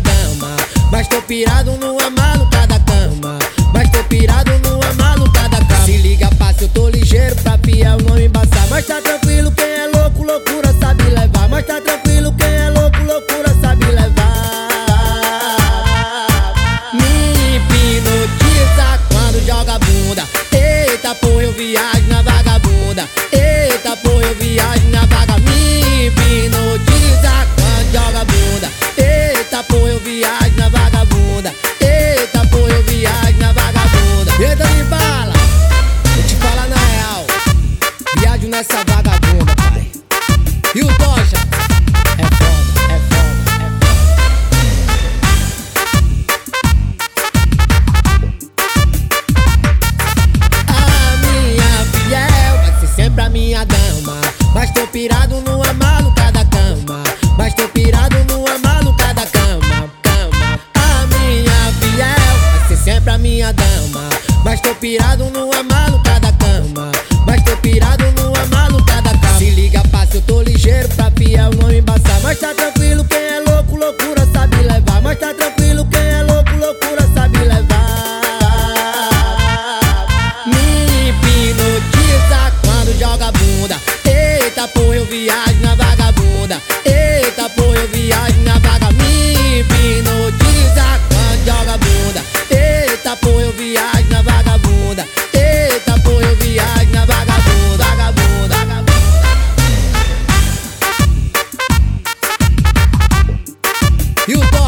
dama. Mas tô pirado numa maluca da cama. Mas tô pirado numa maluca da cama. Se liga, passa, eu tô ligeiro pra fiel não embaçar. Mas tá tranquilo, quem é louco, loucura sabe levar. Mas tá tranquilo, quem é louco, loucura sabe levar. Me hipnotiza quando joga a bunda. Eita, pô, eu viajo na vagabunda. Eita, pô, eu viajo na vaga. Me hipnotiza quando joga a bunda. Eita, pô, eu viajo na vagabunda. Eita, pô, eu viajo na vagabunda. Eita, me bala, vou te falar na real. Viajo nessa vagabunda, pai. E o Doja é foda, é foda, é foda. A minha fiel vai ser sempre a minha dama. Mas tô pirado numa maluca da cama. Mas tô pirado numa maluca da cama, cama. A minha fiel vai ser sempre a minha dama. Mas tô pirado numa maluca da cama. Mas tô pirado numa maluca da cama. Se liga, passa, eu tô ligeiro pra fiel não embaçar. Mas tá tranquilo, quem é louco, loucura sabe levar. Mas tá tranquilo, quem é louco, loucura sabe levar. Me hipnotiza quando joga a bunda. Eita, pô, eu viajo na vagabunda. Eita, pô, eu viajo na vaga. Me hipnotiza quando joga a bunda. Eita, pô, eu viajo na vagabunda. Eita, pô, eu viajo na vagabunda, vagabunda, vagabunda. E o